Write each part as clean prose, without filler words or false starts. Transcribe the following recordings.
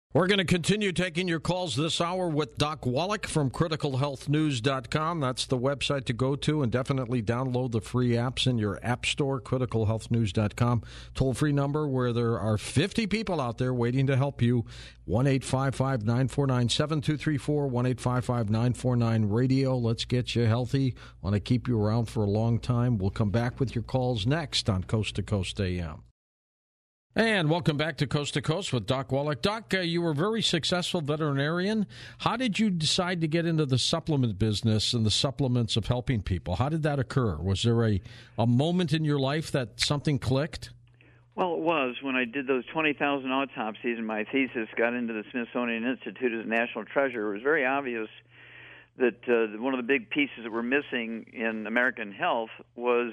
We're going to continue taking your calls this hour with Doc Wallach from criticalhealthnews.com. That's the website to go to, and definitely download the free apps in your app store, criticalhealthnews.com. Toll-free number where there are 50 people out there waiting to help you, 1-855-949-7234, 1-855-949-RADIO. Let's get you healthy. Want to keep you around for a long time. We'll come back with your calls next on Coast to Coast AM. And welcome back to Coast with Doc Wallach. Doc, you were a very successful veterinarian. How did you decide to get into the supplement business and the supplements of helping people? How did that occur? Was there a moment in your life that something clicked? Well, it was when I did those 20,000 autopsies and my thesis got into the Smithsonian Institute as a national treasure. It was very obvious that one of the big pieces that were missing in American health was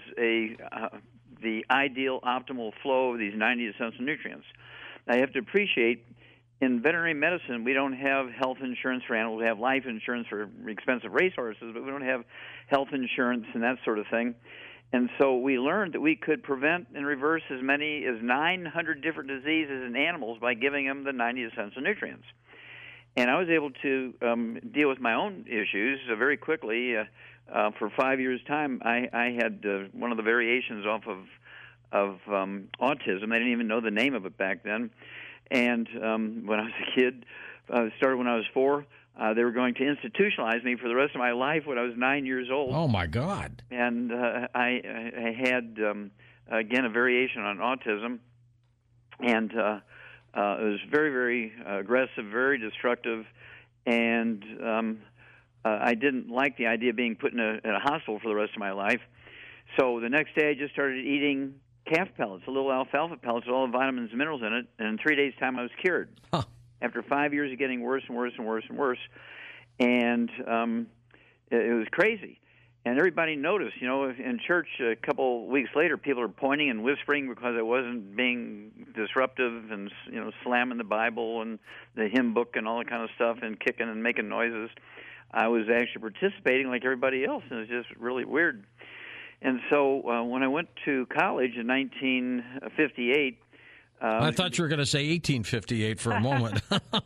the ideal, optimal flow of these 90 essential nutrients. Now, you have to appreciate, in veterinary medicine, we don't have health insurance for animals. We have life insurance for expensive racehorses, but we don't have health insurance and that sort of thing. And so we learned that we could prevent and reverse as many as 900 different diseases in animals by giving them the 90 essential nutrients. And I was able to deal with my own issues very quickly. For 5 years' time, I had one of the variations off of autism. I didn't even know the name of it back then. And when I was a kid, started when I was 4, they were going to institutionalize me for the rest of my life when I was 9 years old. Oh, my God. And I had, again, a variation on autism. And it was very, very aggressive, very destructive. And I didn't like the idea of being put in a hospital for the rest of my life. So the next day I just started eating calf pellets, a little alfalfa pellets with all the vitamins and minerals in it, and in 3 days' time I was cured. Huh. After 5 years of getting worse and worse and worse and worse. And it was crazy. And everybody noticed, in church a couple weeks later, people are pointing and whispering because I wasn't being disruptive and, slamming the Bible and the hymn book and all that kind of stuff and kicking and making noises. I was actually participating like everybody else, and it was just really weird. And so when I went to college in 1958... I thought you were going to say 1858 for a moment.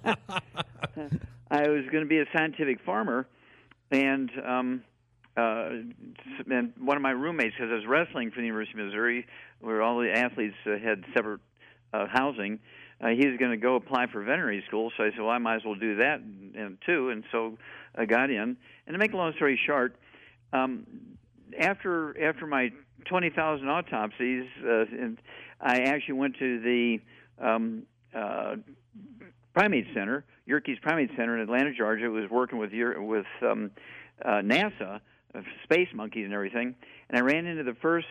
I was going to be a scientific farmer, and one of my roommates, because I was wrestling for the University of Missouri, where all the athletes had separate housing, he was going to go apply for veterinary school, so I said, well, I might as well do that too, and so I got in. And to make a long story short, after my 20,000 autopsies, I actually went to the Primate Center, Yerkes Primate Center in Atlanta, Georgia. It was working with NASA, space monkeys and everything, and I ran into the first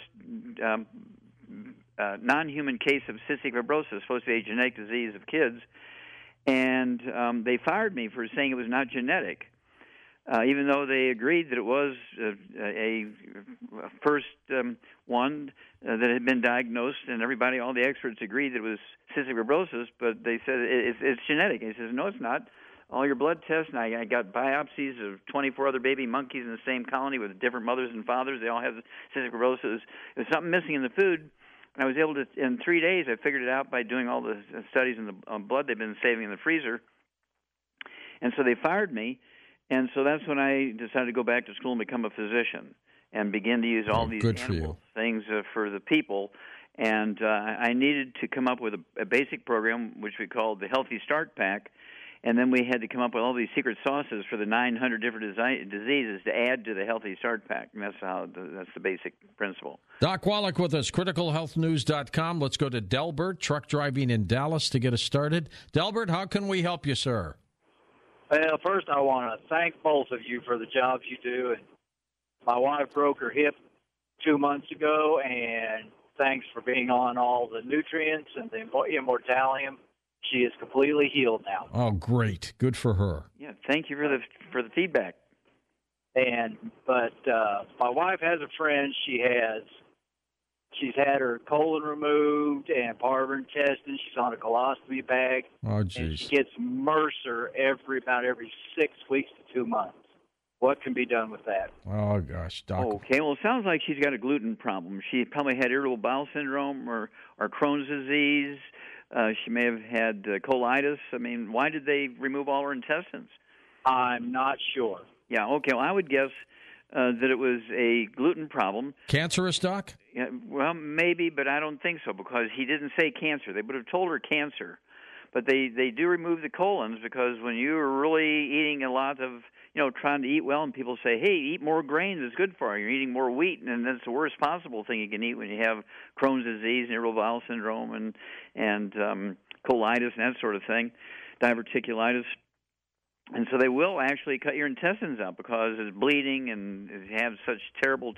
non-human case of cystic fibrosis, supposed to be a genetic disease of kids, and they fired me for saying it was not genetic. Even though they agreed that it was a first one that had been diagnosed, and all the experts agreed that it was cystic fibrosis, but they said it's genetic. And he says, no, it's not. All your blood tests, and I got biopsies of 24 other baby monkeys in the same colony with different mothers and fathers. They all have cystic fibrosis. There was something missing in the food. And I was able to, in 3 days, I figured it out by doing all the studies in the blood they've been saving in the freezer. And so they fired me. And so that's when I decided to go back to school and become a physician and begin to use all these animal things for the people. And I needed to come up with a basic program, which we called the Healthy Start Pack. And then we had to come up with all these secret sauces for the 900 different diseases to add to the Healthy Start Pack. And that's the basic principle. Doc Wallach with us, criticalhealthnews.com. Let's go to Delbert, truck driving in Dallas, to get us started. Delbert, how can we help you, sir? Well, first I want to thank both of you for the jobs you do. And my wife broke her hip 2 months ago, and thanks for being on all the nutrients and the Immortalium. She is completely healed now. Oh, great. Good for her. Yeah, thank you for the feedback. But my wife has a friend. She's had her colon removed and part of her intestine. She's on a colostomy bag. Oh, geez. And she gets MRSA about every 6 weeks to 2 months. What can be done with that? Oh, gosh, Doc. Okay, well, it sounds like she's got a gluten problem. She probably had irritable bowel syndrome or Crohn's disease. She may have had colitis. I mean, why did they remove all her intestines? I'm not sure. Yeah, okay. Well, I would guess that it was a gluten problem. Cancerous, Doc? Yeah, well, maybe, but I don't think so because he didn't say cancer. They would have told her cancer. But they do remove the colons because when you're really eating a lot of, trying to eat well, and people say, hey, eat more grains, it's good for you. You're eating more wheat, and that's the worst possible thing you can eat when you have Crohn's disease, irritable bowel syndrome, and colitis and that sort of thing, diverticulitis. And so they will actually cut your intestines out because it's bleeding and you have such terrible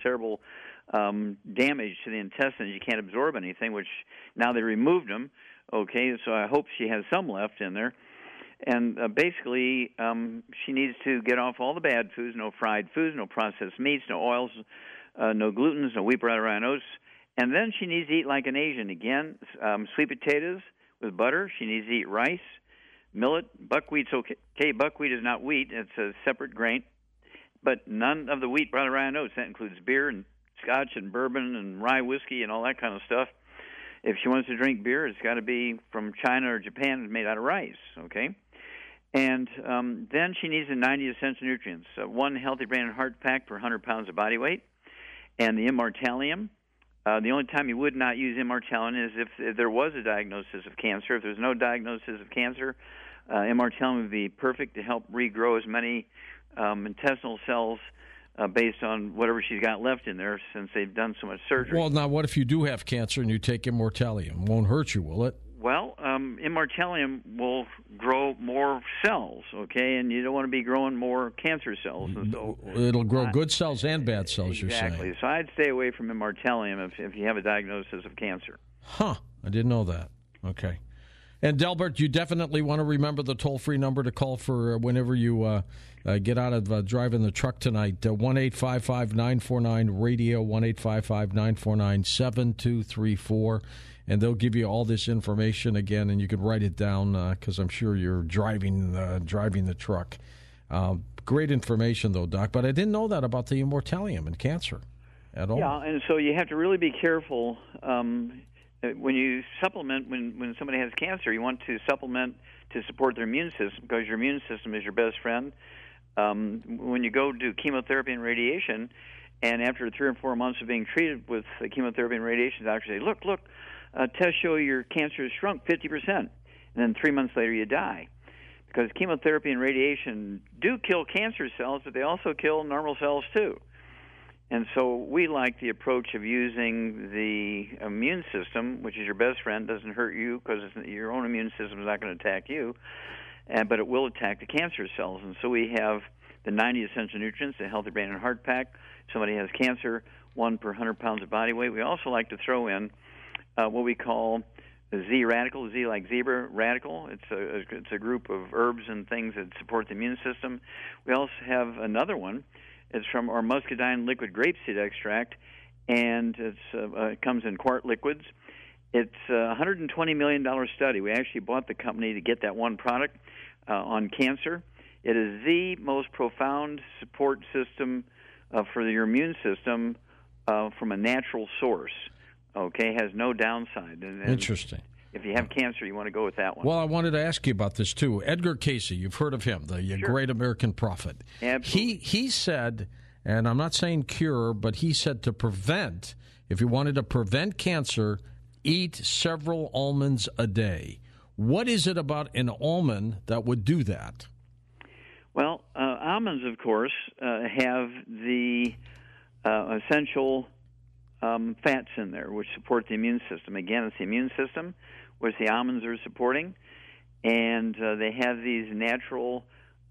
damage to the intestines. You can't absorb anything, which now they removed them. Okay, so I hope she has some left in there. And basically, she needs to get off all the bad foods, no fried foods, no processed meats, no oils, no glutens, no wheat, bread, or oats. And then she needs to eat like an Asian. Again, sweet potatoes with butter. She needs to eat rice, millet, buckwheat's okay. Buckwheat is not wheat. It's a separate grain. But none of the wheat, bread, or oats. That includes beer and scotch and bourbon and rye whiskey and all that kind of stuff. If she wants to drink beer, it's got to be from China or Japan and made out of rice, okay? And then she needs the 90 essential nutrients, one healthy brain and heart pack per 100 pounds of body weight, and the Immortalium. The only time you would not use Immortalium is if there was a diagnosis of cancer. If there's no diagnosis of cancer, Immortalium would be perfect to help regrow as many intestinal cells based on whatever she's got left in there since they've done so much surgery. Well, now, what if you do have cancer and you take Immortalium? Won't hurt you, will it? Well, Immortalium will grow more cells, okay, and you don't want to be growing more cancer cells. And so it'll grow good cells and bad cells, exactly. You're saying. Exactly. So I'd stay away from Immortalium if you have a diagnosis of cancer. Huh. I didn't know that. Okay. And Delbert, you definitely want to remember the toll-free number to call for whenever you get out of driving the truck tonight, 1-855-949-RADIO, 1-855-949-7234. And they'll give you all this information again, and you can write it down because I'm sure you're driving the truck. Great information, though, Doc. But I didn't know that about the Immortalium and cancer at all. Yeah, and so you have to really be careful. When you supplement, when somebody has cancer, you want to supplement to support their immune system because your immune system is your best friend. When you go do chemotherapy and radiation, and after 3 or 4 months of being treated with chemotherapy and radiation, doctors say, look, tests show your cancer has shrunk 50%. And then 3 months later you die. Because chemotherapy and radiation do kill cancer cells, but they also kill normal cells too. And so we like the approach of using the immune system, which is your best friend, doesn't hurt you because your own immune system is not going to attack you, but it will attack the cancer cells. And so we have the 90 essential nutrients, the Healthy Brain and Heart Pack. If somebody has cancer, 1 per 100 pounds of body weight. We also like to throw in what we call the Z radical, Z like zebra radical. It's a group of herbs and things that support the immune system. We also have another one. It's from our muscadine liquid grapeseed extract, and it comes in quart liquids. It's a $120 million study. We actually bought the company to get that one product on cancer. It is the most profound support system for your immune system from a natural source. Okay, has no downside. And interesting. If you have cancer, you want to go with that one. Well, I wanted to ask you about this, too. Edgar Cayce, you've heard of him, the Sure. great American prophet. Absolutely. He said, and I'm not saying cure, but he said to prevent, if you wanted to prevent cancer, eat several almonds a day. What is it about an almond that would do that? Well, almonds, of course, have the essential fats in there, which support the immune system. Again, it's the immune system, which the almonds are supporting, and they have these natural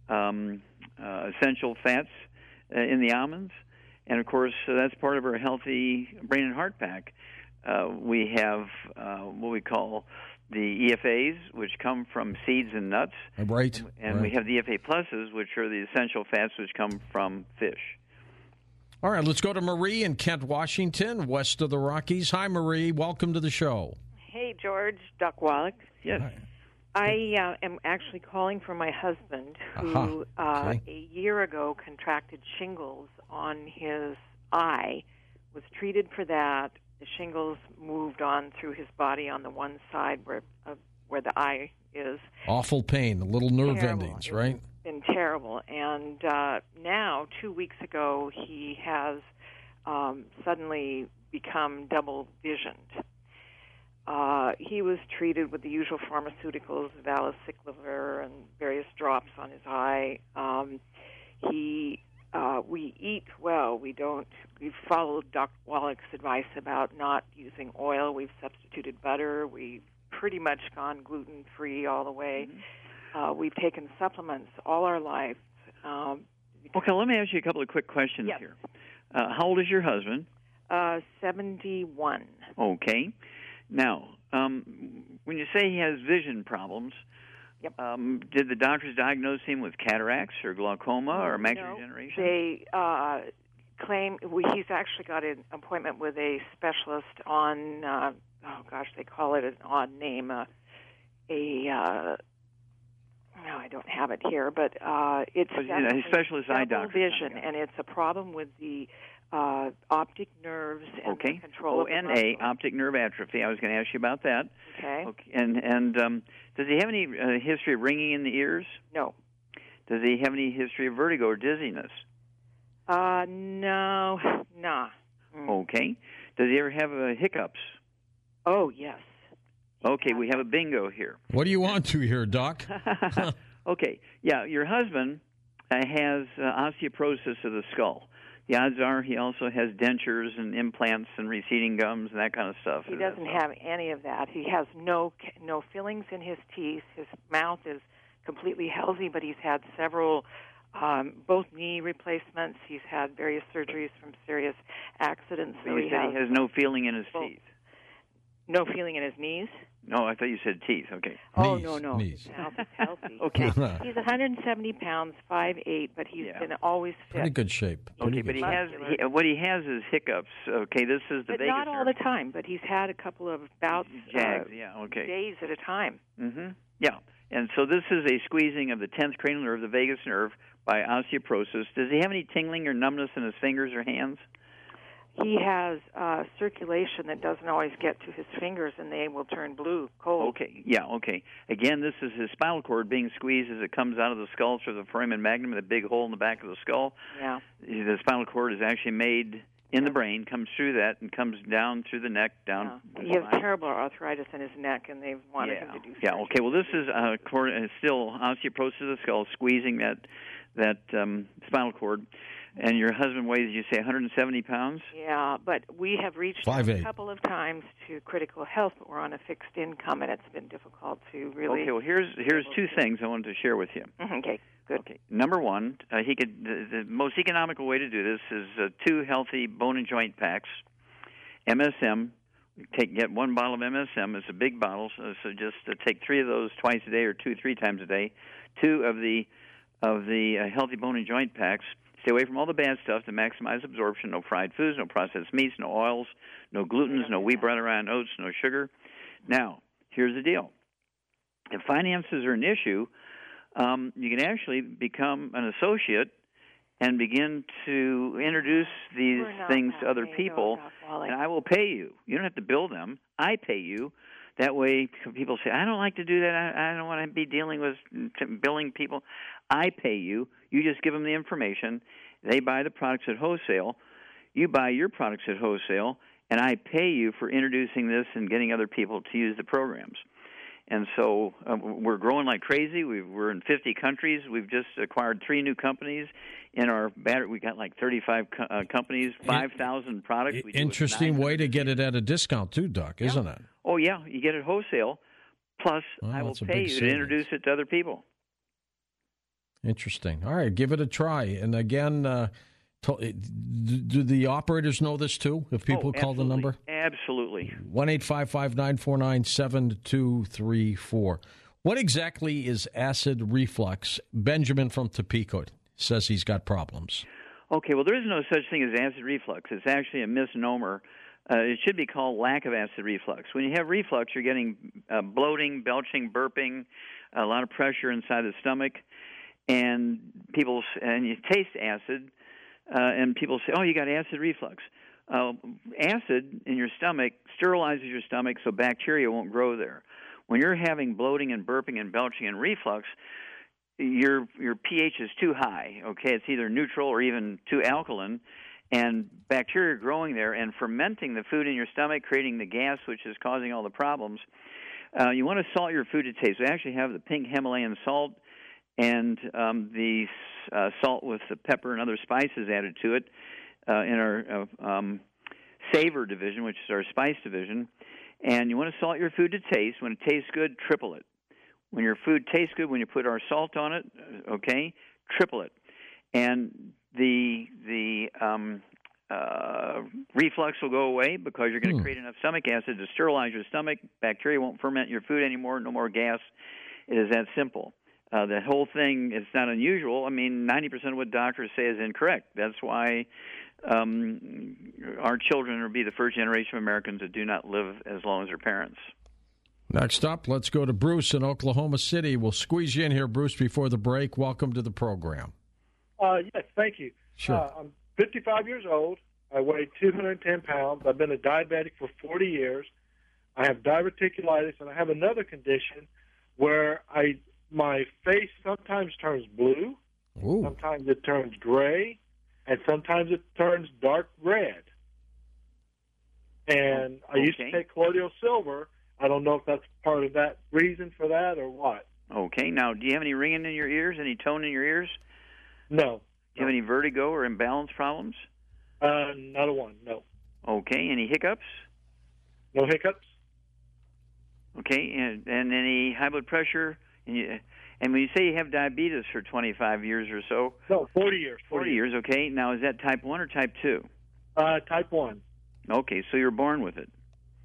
essential fats in the almonds, and of course, that's part of our Healthy Brain and Heart Pack. We have what we call the EFAs, which come from seeds and nuts. Right. And we have the EFA pluses, which are the essential fats which come from fish. All right, let's go to Marie in Kent, Washington, west of the Rockies. Hi, Marie. Welcome to the show. Hey, George. Doc Wallach. Yes. I am actually calling for my husband, who a year ago contracted shingles on his eye, was treated for that. The shingles moved on through his body on the one side where a where the eye is. Awful pain, the little nerve Terrible. endings, right? It's been terrible. And now, 2 weeks ago, he has suddenly become double visioned. He was treated with the usual pharmaceuticals, valacyclovir and various drops on his eye. We eat well. We've followed Dr. Wallach's advice about not using oil. We've substituted butter. We've pretty much gone gluten-free all the way. Mm-hmm. We've taken supplements all our life. Okay, let me ask you a couple of quick questions here. How old is your husband? 71. Okay. Now, when you say he has vision problems, yep. Did the doctors diagnose him with cataracts or glaucoma or macular degeneration? They claim he's actually got an appointment with a specialist on, they call it an odd name, no, I don't have it here, but it's a specialist eye doctor. Vision, and it's a problem with the optic nerves and the control of the muscle. Optic nerve atrophy. I was going to ask you about that. Okay. And does he have any history of ringing in the ears? No. Does he have any history of vertigo or dizziness? No. Nah. Okay. Does he ever have hiccups? Oh, yes. Okay, we have a bingo here. What do you want to here, Doc? Okay. Yeah, your husband has osteoporosis of the skull. The odds are he also has dentures and implants and receding gums and that kind of stuff. He doesn't have any of that. He has no fillings in his teeth. His mouth is completely healthy, but he's had several both knee replacements. He's had various surgeries from serious accidents. So you said he has no feeling in his teeth. No feeling in his knees? No, I thought you said teeth. Okay. Oh, knees, no. Knees. His mouth is healthy. Okay. He's 170 pounds, 5'8", but he's been always fit. Pretty good shape. Okay, but what he has is hiccups. Okay, this is the but vagus not all the time, but he's had a couple of bouts, days at a time. Mm-hmm. Yeah, and so this is a squeezing of the 10th cranial nerve, the vagus nerve, by osteoporosis. Does he have any tingling or numbness in his fingers or hands? He has circulation that doesn't always get to his fingers, and they will turn blue, cold. Okay, okay. Again, this is his spinal cord being squeezed as it comes out of the skull through the foramen magnum, the big hole in the back of the skull. Yeah. The spinal cord is actually made in the brain, comes through that, and comes down through the neck, down. Yeah. He has terrible arthritis in his neck, and they've wanted him to do surgery. Yeah, okay. Well, this is still osteoporosis of the skull, squeezing that spinal cord. And your husband weighs, you say, 170 pounds? Yeah, but we have reached out a couple of times to critical health, but we're on a fixed income, and it's been difficult to really... Okay, well, here's two things I wanted to share with you. Okay, good. Okay, number one, the most economical way to do this is 2 healthy bone and joint packs, MSM. Get 1 bottle of MSM. It's a big bottle, so just take 3 of those twice a day or 3 times a day. 2 of the healthy bone and joint packs. Stay away from all the bad stuff to maximize absorption. No fried foods, no processed meats, no oils, no glutens, no wheat, bread, and oats, no sugar. Now, here's the deal. If finances are an issue, you can actually become an associate and begin to introduce these things to other people, and I will pay you. You don't have to bill them. I pay you. That way people say, I don't like to do that. I don't want to be dealing with billing people. I pay you. You just give them the information. They buy the products at wholesale. You buy your products at wholesale, and I pay you for introducing this and getting other people to use the programs. And so we're growing like crazy. We're in 50 countries. We've just acquired 3 new companies. In our battery, we got like 35 companies, 5,000 products. Interesting way to get it at a discount too, Doc, isn't it? Oh, yeah. You get it wholesale. Plus, I will pay you to introduce it to other people. Interesting. All right, give it a try. And again, do the operators know this too, if people call the number? Absolutely. 1-855-949-7234. What exactly is acid reflux? Benjamin from Topeka says he's got problems. Okay, well, there is no such thing as acid reflux. It's actually a misnomer. It should be called lack of acid reflux. When you have reflux, you're getting bloating, belching, burping, a lot of pressure inside the stomach, and you taste acid, and people say, oh, you got acid reflux. Acid in your stomach sterilizes your stomach so bacteria won't grow there. when you're having bloating and burping and belching and reflux, your pH is too high, okay? It's either neutral or even too alkaline, and bacteria are growing there and fermenting the food in your stomach, creating the gas, which is causing all the problems. You want to salt your food to taste. We actually have the pink Himalayan salt and the salt with the pepper and other spices added to it in our savor division, which is our spice division. And you want to salt your food to taste. When it tastes good, triple it. When your food tastes good, when you put our salt on it, okay, triple it. And the reflux will go away because you're going to create enough stomach acid to sterilize your stomach. Bacteria won't ferment your food anymore, no more gas. It is that simple. The whole thing is not unusual. I mean, 90% of what doctors say is incorrect. That's why our children will be the first generation of Americans that do not live as long as their parents. Next up, let's go to Bruce in Oklahoma City. We'll squeeze you in here, Bruce, before the break. Welcome to the program. Yes, thank you. Sure. I'm 55 years old. I weigh 210 pounds. I've been a diabetic for 40 years. I have diverticulitis, and I have another condition where my face sometimes turns blue, sometimes it turns gray, and sometimes it turns dark red. And I used to take colloidal silver. I don't know if that's part of that reason for that or what. Okay. Now, do you have any ringing in your ears, any tone in your ears? No. Do you have any vertigo or imbalance problems? Not a one, no. Okay. Any hiccups? No hiccups. Okay. And any high blood pressure? And when you say you have diabetes for 25 years or so? No, 40 years. 40 years, okay. Now, is that type 1 or type 2? Type 1. Okay, so you're born with it.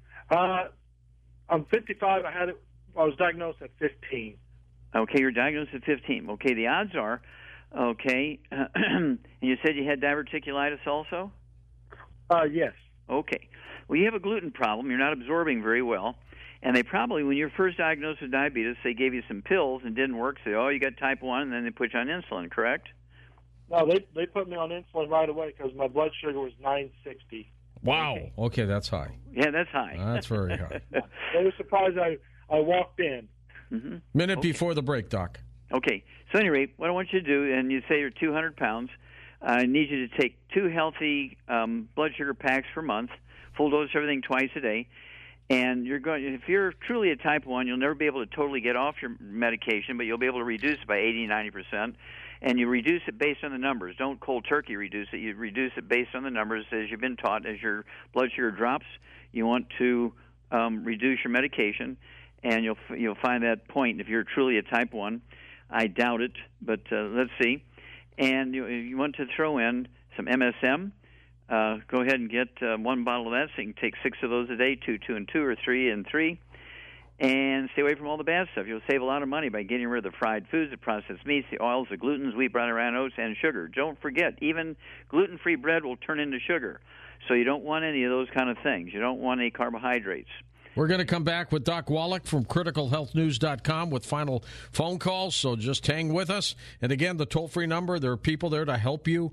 I'm 55. I was diagnosed at 15. Okay, you're diagnosed at 15. Okay, the odds are, okay, and you said you had diverticulitis also? Yes. Okay. Well, you have a gluten problem. You're not absorbing very well. And they probably, when you're first diagnosed with diabetes, they gave you some pills and didn't work. Say, oh, you got type 1, and then they put you on insulin, correct? No, they put me on insulin right away because my blood sugar was 960. Wow. Okay, that's high. Yeah, that's high. That's very high. They were surprised I walked in. Mm-hmm. Minute before the break, Doc. Okay. So, anyway, what I want you to do, and you say you're 200 pounds, I need you to take 2 healthy blood sugar packs per month, full dose of everything twice a day. And if you're truly a type 1, you'll never be able to totally get off your medication, but you'll be able to reduce it by 80, 90%. And you reduce it based on the numbers. Don't cold turkey reduce it. You reduce it based on the numbers as you've been taught. As your blood sugar drops, you want to reduce your medication, and you'll find that point if you're truly a type 1. I doubt it, but let's see. And you want to throw in some MSM. Go ahead and get 1 bottle of that, so you can take 6 of those a day, 2 and 2, or 3 and 3. And stay away from all the bad stuff. You'll save a lot of money by getting rid of the fried foods, the processed meats, the oils, the glutens, wheat, brown, and oats, and sugar. Don't forget, even gluten-free bread will turn into sugar. So you don't want any of those kind of things. You don't want any carbohydrates. We're going to come back with Doc Wallach from CriticalHealthNews.com with final phone calls, so just hang with us. And again, the toll-free number, there are people there to help you,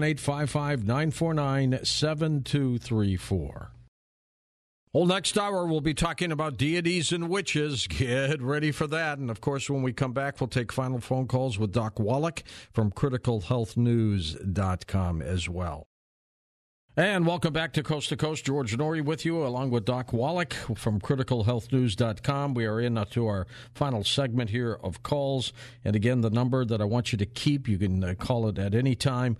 1-855-949-7234. Well, next hour, we'll be talking about deities and witches. Get ready for that. And, of course, when we come back, we'll take final phone calls with Doc Wallach from CriticalHealthNews.com as well. And welcome back to Coast. George Norrie with you, along with Doc Wallach from CriticalHealthNews.com. We are into our final segment here of calls. And again, the number that I want you to keep, you can call it at any time,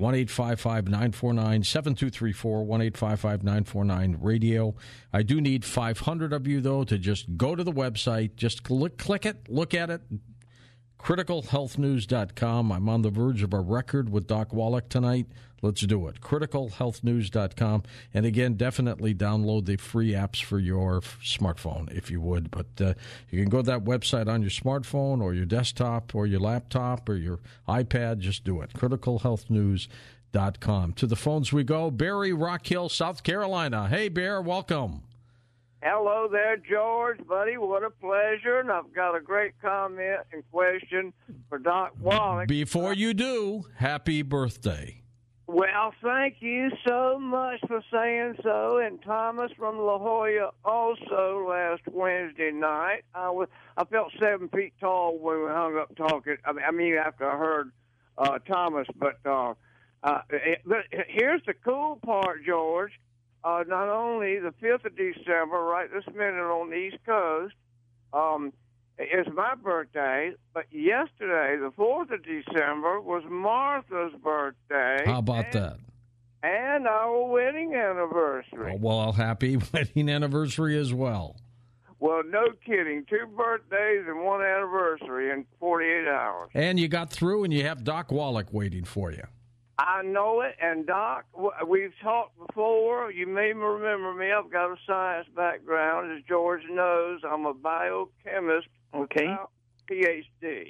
1-855-949-7234, 1-855-949-RADIO. I do need 500 of you, though, to just go to the website, just click it, look at it, CriticalHealthNews.com. I'm on the verge of a record with Doc Wallach tonight. Let's do it. CriticalHealthNews.com. And again, definitely download the free apps for your smartphone, if you would. But you can go to that website on your smartphone or your desktop or your laptop or your iPad. Just do it. CriticalHealthNews.com. To the phones we go. Barry, Rock Hill, South Carolina. Hey, Bear, welcome. Hello there, George, buddy. What a pleasure. And I've got a great comment and question for Doc Wallach. Before you do, happy birthday. Well, thank you so much for saying so. And Thomas from La Jolla also last Wednesday night. I felt 7 feet tall when we hung up talking. I mean after I heard Thomas. But here's the cool part, George. Not only the 5th of December, right this minute on the East Coast, is my birthday, but yesterday, the 4th of December, was Martha's birthday. How about that? And our wedding anniversary. Oh, well, happy wedding anniversary as well. Well, no kidding. 2 birthdays and 1 anniversary in 48 hours. And you got through, and you have Doc Wallach waiting for you. I know it, and Doc, we've talked before. You may remember me. I've got a science background. As George knows, I'm a biochemist. Okay. PhD.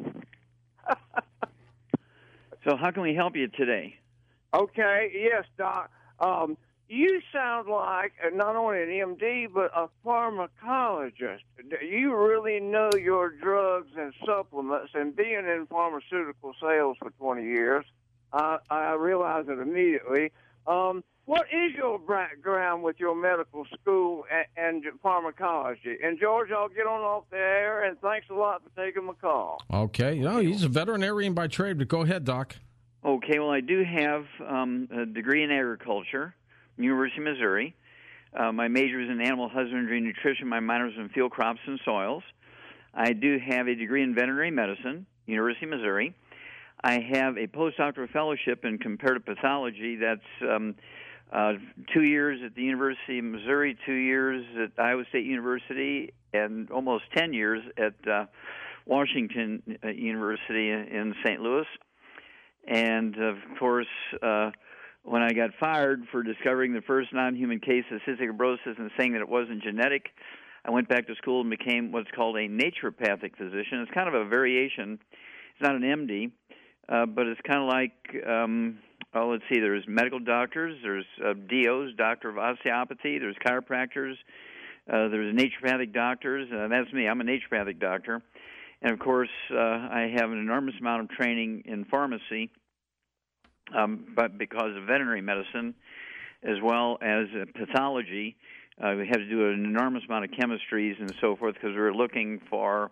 So how can we help you today? Okay, yes, Doc. You sound like not only an MD, but a pharmacologist. You really know your drugs and supplements, and being in pharmaceutical sales for 20 years, I realize it immediately. What is your background with your medical school and pharmacology? And, George, I'll get on off the air, and thanks a lot for taking my call. Okay. He's a veterinarian by trade, but go ahead, Doc. Okay, well, I do have a degree in agriculture, University of Missouri. My major is in animal husbandry and nutrition. My minor is in field crops and soils. I do have a degree in veterinary medicine, University of Missouri. I have a postdoctoral fellowship in comparative pathology. That's 2 years at the University of Missouri, 2 years at Iowa State University, and almost 10 years at Washington University in St. Louis. And, of course, when I got fired for discovering the first non-human case of cystic fibrosis and saying that it wasn't genetic, I went back to school and became what's called a naturopathic physician. It's kind of a variation. It's not an MD, but it's kind of like, let's see, there's medical doctors, there's DOs, doctor of osteopathy, there's chiropractors, there's naturopathic doctors. That's me. I'm a naturopathic doctor. And, of course, I have an enormous amount of training in pharmacy, but because of veterinary medicine as well as pathology, we had to do an enormous amount of chemistries and so forth because we were looking for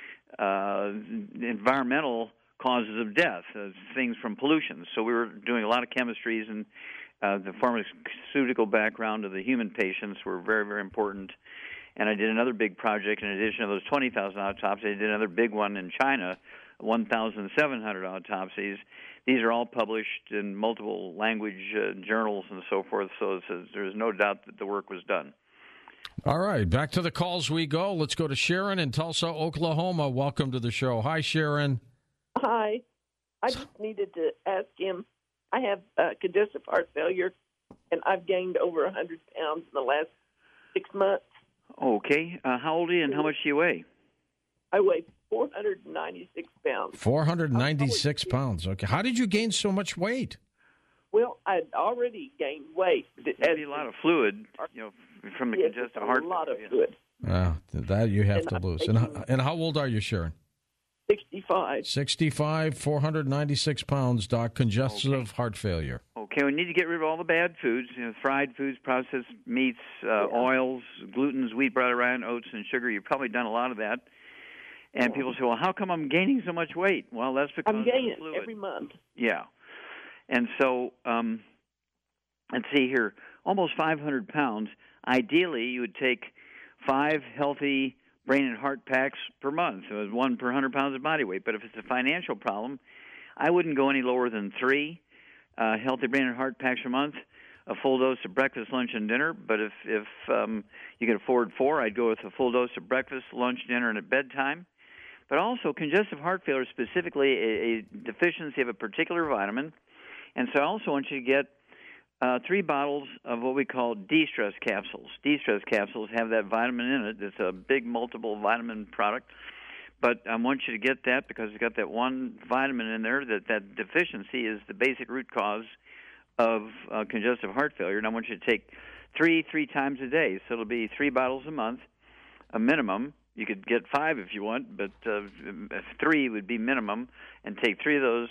environmental causes of death, things from pollution. So we were doing a lot of chemistries, and the pharmaceutical background of the human patients were very, very important. And I did another big project in addition to those 20,000 autopsies. I did another big one in China, 1,700 autopsies. These are all published in multiple language journals and so forth, so there's no doubt that the work was done. All right, back to the calls we go. Let's go to Sharon in Tulsa, Oklahoma. Welcome to the show. Hi, Sharon. Hi. I just needed to ask him. I have congestive heart failure, and I've gained over 100 pounds in the last 6 months. Okay. How old are you and how much do you weigh? I weigh 496 pounds. 496 pounds. Okay. How did you gain so much weight? Well, I'd already gained weight. Maybe a lot of fluid, from the congestive heart failure. A lot of fluid. That you have to lose. And how old are you, Sharon? 65. 65, 496 pounds, Doc. Congestive heart failure. Okay, we need to get rid of all the bad foods, fried foods, processed meats, oils, glutens, wheat, bran, rye, oats, and sugar. You've probably done a lot of that. And people say, well, how come I'm gaining so much weight? Well, that's because I'm gaining of fluid. every month. Yeah. And so, let's see here, almost 500 pounds. Ideally, you would take 5 healthy brain and heart packs per month, so 1 per 100 pounds of body weight. But if it's a financial problem, I wouldn't go any lower than 3 healthy brain and heart packs per month, a full dose of breakfast, lunch, and dinner. But if you can afford 4, I'd go with a full dose of breakfast, lunch, dinner, and at bedtime. But also, congestive heart failure is specifically a deficiency of a particular vitamin. And so I also want you to get 3 bottles of what we call de-stress capsules. De-stress capsules have that vitamin in it. It's a big multiple vitamin product. But I want you to get that because it's got that one vitamin in there that deficiency is the basic root cause of congestive heart failure. And I want you to take 3 times a day. So it'll be 3 bottles a month, a minimum. You could get 5 if you want, but 3 would be minimum. And take 3 of those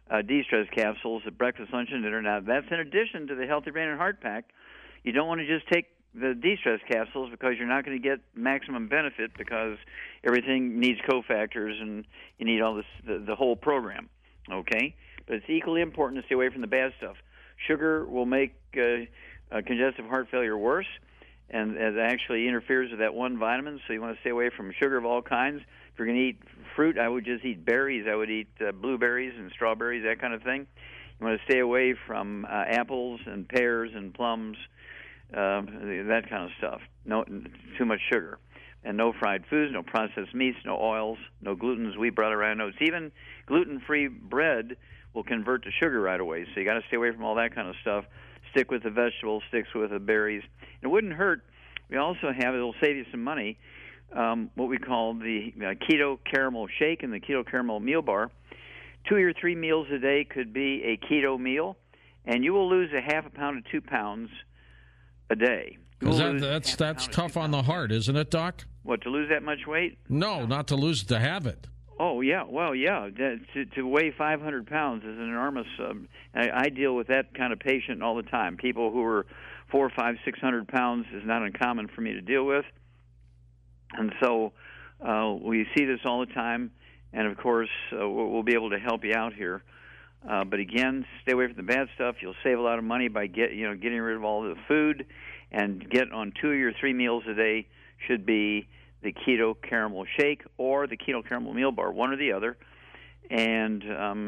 de-stress capsules at breakfast, lunch, and dinner. Now, that's in addition to the Healthy Brain and Heart Pack. You don't want to just take the de-stress capsules because you're not going to get maximum benefit because everything needs cofactors and you need all this the whole program. Okay, but it's equally important to stay away from the bad stuff. Sugar will make congestive heart failure worse, and it actually interferes with that one vitamin. So you want to stay away from sugar of all kinds. If you're going to eat fruit, I would just eat berries. I would eat blueberries and strawberries, that kind of thing. You want to stay away from apples and pears and plums. That kind of stuff. No, too much sugar, and no fried foods, no processed meats, no oils, no glutens, wheat, butter, rye oats. Even gluten-free bread will convert to sugar right away. So you got to stay away from all that kind of stuff. Stick with the vegetables, stick with the berries. It wouldn't hurt. We also have, it'll save you some money, what we call the keto caramel shake and the keto caramel meal bar. 2 or 3 meals a day could be a keto meal, and you will lose a half a pound to 2 pounds a day. That's tough on the heart, isn't it, Doc? What, to lose that much weight? No, not to lose, to have it. Oh, yeah. Well, yeah. To weigh 500 pounds is an enormous... I deal with that kind of patient all the time. People who are 400, 500, 600 pounds is not uncommon for me to deal with. And so we see this all the time. And, of course, we'll be able to help you out here. But again, stay away from the bad stuff. You'll save a lot of money by getting rid of all the food, and get on 2 or 3 meals a day should be the keto caramel shake or the keto caramel meal bar, one or the other. And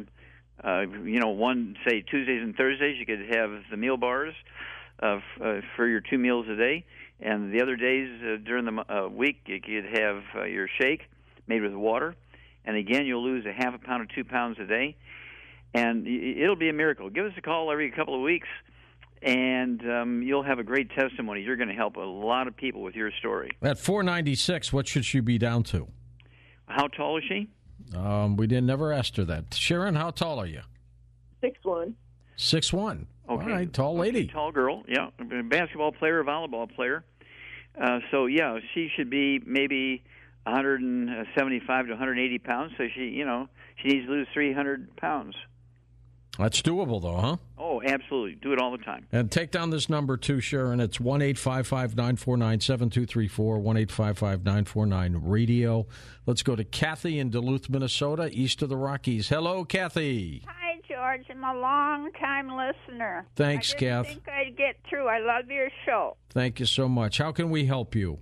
one, say Tuesdays and Thursdays, you could have the meal bars for your 2 meals a day, and the other days during the week you could have your shake made with water. And again, you'll lose a half a pound to 2 pounds a day. And it'll be a miracle. Give us a call every couple of weeks, and you'll have a great testimony. You're going to help a lot of people with your story. At 496, what should she be down to? How tall is she? We never asked her that. Sharon, how tall are you? 6'1". 6'1". Okay. All right, tall lady. Okay, tall girl, yeah. A basketball player, a volleyball player. So, yeah, she should be maybe 175 to 180 pounds. So she needs to lose 300 pounds. That's doable, though, huh? Oh, absolutely. Do it all the time. And take down this number, too, Sharon. It's 1-855-949-7234, 1-855-949-RADIO. Let's go to Kathy in Duluth, Minnesota, east of the Rockies. Hello, Kathy. Hi, George. I'm a long-time listener. Thanks, Kath. I didn't think I'd get through. I love your show. Thank you so much. How can we help you?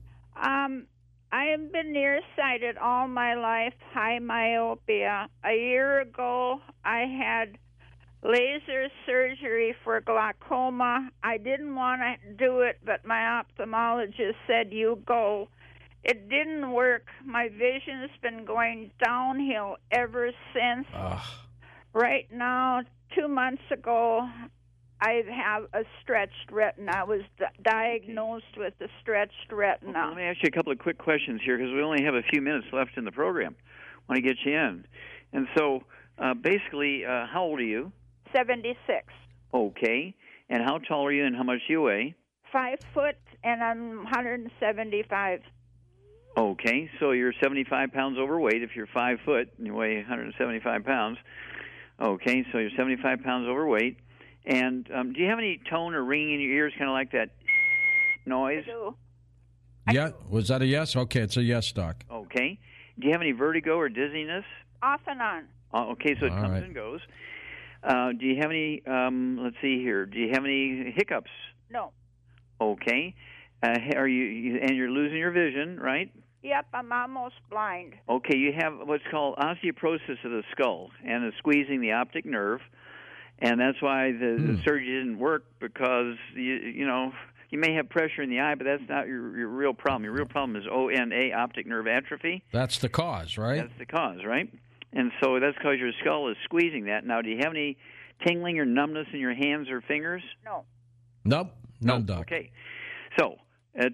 I have been nearsighted all my life, high myopia. A year ago, I had laser surgery for glaucoma. I didn't want to do it, but my ophthalmologist said, you go. It didn't work. My vision's been going downhill ever since. Right now, 2 months ago, I have a stretched retina. I was diagnosed with a stretched retina. Okay, let me ask you a couple of quick questions here because we only have a few minutes left in the program. I want to get you in. And so, basically, how old are you? 76. Okay. And how tall are you and how much do you weigh? 5 foot, and I'm 175. Okay. So you're 75 pounds overweight if you're 5 foot and you weigh 175 pounds. Okay. So you're 75 pounds overweight. And do you have any tone or ringing in your ears, kind of like that noise? I do. Yeah. Was that a yes? Okay, it's a yes, Doc. Okay. Do you have any vertigo or dizziness? Off and on. Okay, so it comes and goes. Do you have any, let's see here, do you have any hiccups? No. Okay. Are you, and you're losing your vision, right? Yep, I'm almost blind. Okay, you have what's called osteoporosis of the skull, and it's squeezing the optic nerve, and that's why the surgery didn't work, because, you may have pressure in the eye, but that's not your real problem. Your real problem is ONA, optic nerve atrophy. That's the cause, right? That's the cause, right? And so that's because your skull is squeezing that. Now, do you have any tingling or numbness in your hands or fingers? No. Nope. None, Doc. Okay. So, at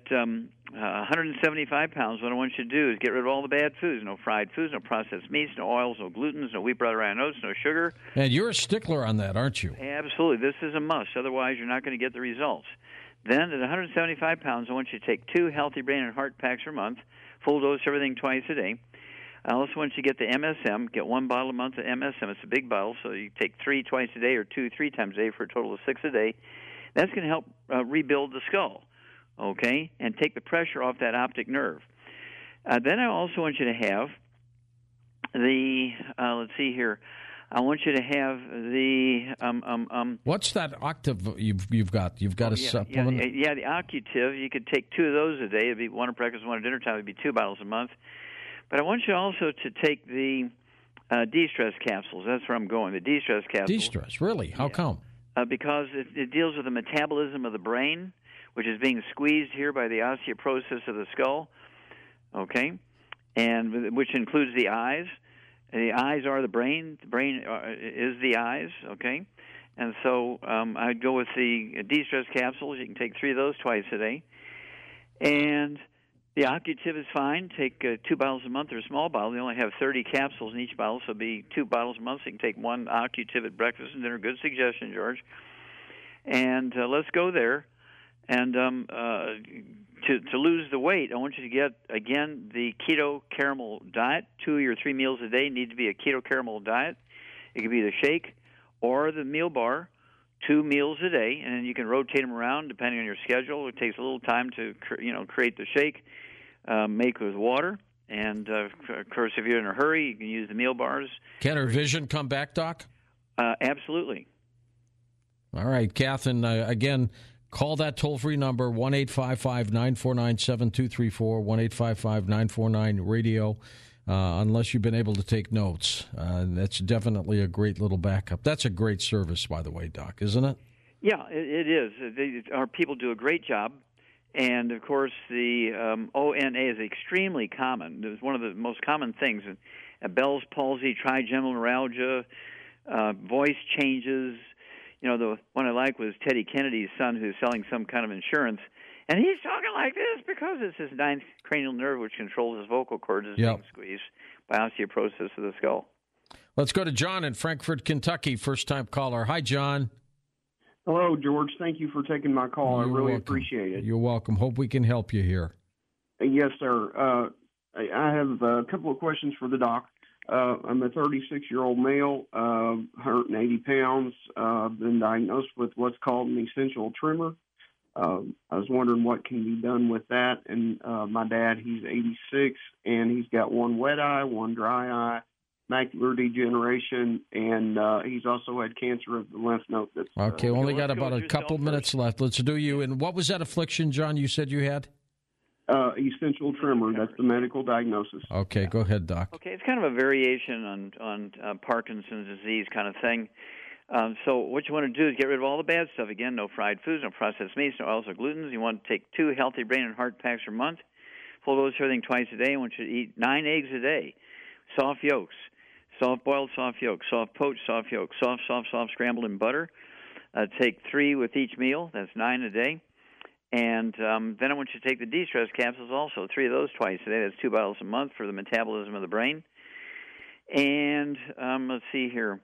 175 pounds, what I want you to do is get rid of all the bad foods. No fried foods, no processed meats, no oils, no glutens, no wheat, butter, rye oats, no sugar. And you're a stickler on that, aren't you? Absolutely. This is a must. Otherwise, you're not going to get the results. Then, at 175 pounds, I want you to take 2 Healthy Brain and Heart packs per month, full dose, everything twice a day. I also want you to get the MSM. Get 1 bottle a month of MSM. It's a big bottle, so you take 3 twice a day or 2 3 times a day for a total of 6 a day. That's going to help rebuild the skull, okay, and take the pressure off that optic nerve. Then I also want you to have the, let's see here, I want you to have the... What's that Octiv you've got? You've got a supplement? Yeah, the Occutiv. You could take 2 of those a day. It'd be 1 at breakfast, 1 at dinner time. It'd be 2 bottles a month. But I want you also to take the de-stress capsules. That's where I'm going, the de-stress capsules. De-stress, really? How come? Because it deals with the metabolism of the brain, which is being squeezed here by the osteoporosis of the skull, okay, and which includes the eyes. The eyes are the brain. The brain is the eyes, okay? And so I'd go with the de-stress capsules. You can take 3 of those twice a day. And the Occutiv is fine. Take 2 bottles a month or a small bottle. They only have 30 capsules in each bottle, so it'll be 2 bottles a month. So you can take 1 Occutiv at breakfast and dinner. Good suggestion, George. And let's go there. And to lose the weight, I want you to get, again, the keto caramel diet. 2 or 3 meals a day need to be a keto caramel diet. It could be the shake or the meal bar, 2 meals a day, and you can rotate them around depending on your schedule. It takes a little time to create the shake, make with water, and of course, if you're in a hurry, you can use the meal bars. Can her vision come back, Doc? Absolutely. All right, Catherine, again, call that toll-free number, 1-855-949-7234, 1-855-949-RADIO, unless you've been able to take notes. That's definitely a great little backup. That's a great service, by the way, Doc, isn't it? Yeah, it is. Our people do a great job. And, of course, the ONA is extremely common. It's one of the most common things. Bell's palsy, trigeminal neuralgia, voice changes. You know, the one I like was Teddy Kennedy's son, who's selling some kind of insurance. And he's talking like this because it's his 9th cranial nerve, which controls his vocal cords, is being squeezed by osteoporosis of the skull. Let's go to John in Frankfort, Kentucky, first-time caller. Hi, John. Hello, George. Thank you for taking my call. I really appreciate it. You're welcome. Hope we can help you here. Yes, sir. I have a couple of questions for the doc. I'm a 36-year-old male, 180 pounds. Been diagnosed with what's called an essential tremor. I was wondering what can be done with that. And my dad, he's 86, and he's got 1 wet eye, 1 dry eye, macular degeneration, and he's also had cancer of the lymph node. Okay, only got about a couple minutes left. Let's do you. And what was that affliction, John, you said you had? Essential tremor. That's the medical diagnosis. Okay, go ahead, Doc. Okay, it's kind of a variation on Parkinson's disease kind of thing. So what you want to do is get rid of all the bad stuff. Again, no fried foods, no processed meats, no oils or glutens. You want to take 2 healthy brain and heart packs a month. Full dose of everything twice a day. I want you to eat 9 eggs a day. Soft yolks. Soft boiled, soft yolks. Soft poached, soft yolks. Soft scrambled in butter. Take 3 with each meal. That's 9 a day. And then I want you to take the de-stress capsules also, 3 of those twice a day. That's 2 bottles a month for the metabolism of the brain. And let's see here.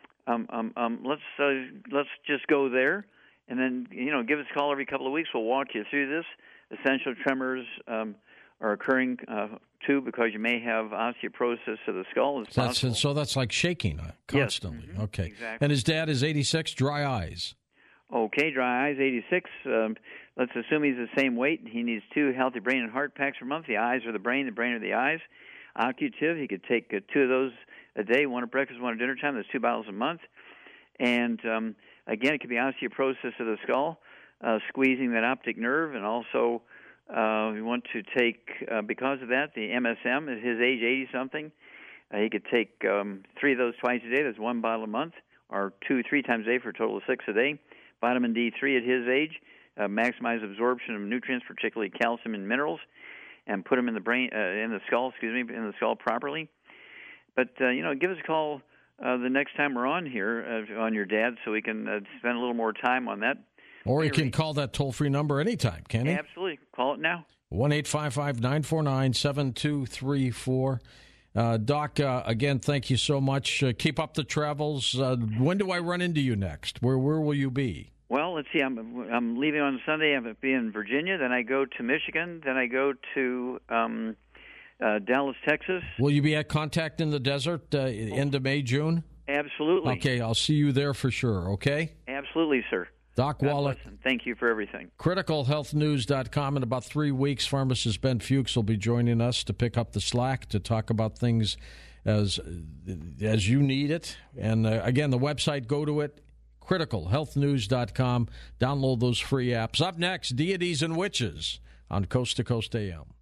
Let's just go there, and then give us a call every couple of weeks. We'll walk you through this. Essential tremors are occurring too because you may have osteoporosis of the skull. So that's like shaking constantly. Yes. Mm-hmm. Okay. Exactly. And his dad is 86, dry eyes. Okay, dry eyes, 86. Let's assume he's the same weight. He needs 2 healthy brain and heart packs per month. The eyes are the brain are the eyes. Occutiv, he could take 2 of those a day, 1 at breakfast, 1 at dinner time. That's 2 bottles a month. And again, it could be osteoporosis of the skull, squeezing that optic nerve, and also we want to take, because of that, the MSM at his age, 80-something. He could take 3 of those twice a day. That's 1 bottle a month, or 2 3 times a day for a total of 6 a day. Vitamin D3 at his age, maximize absorption of nutrients, particularly calcium and minerals, and put them in the brain, in the skull properly. But give us a call the next time we're on here on your dad, so we can spend a little more time on that. Or you can call that toll-free number anytime, can he? Absolutely. Call it now. 1-855-949-7234. Doc, again, thank you so much. Keep up the travels. When do I run into you next? Where will you be? Well, let's see. I'm leaving on Sunday. I'm be in Virginia. Then I go to Michigan. Then I go to Dallas, Texas. Will you be at Contact in the Desert end of May, June? Absolutely. Okay, I'll see you there for sure, okay? Absolutely, sir. Doc Wallach. Thank you for everything. CriticalHealthNews.com. In about 3 weeks, pharmacist Ben Fuchs will be joining us to pick up the slack to talk about things as you need it. And again, the website, go to it, CriticalHealthNews.com. Download those free apps. Up next, Deities and Witches on Coast to Coast AM.